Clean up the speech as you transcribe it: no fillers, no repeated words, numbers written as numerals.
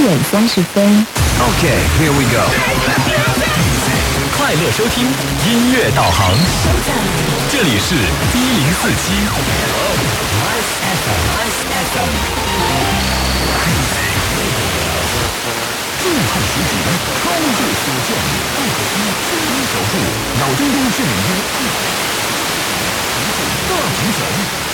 7:30。 Okay, here we go. 快乐收听音乐导航，这里是1047。震撼实景，高度所见，不可思议4D手术，脑中东睡眠中，大平层。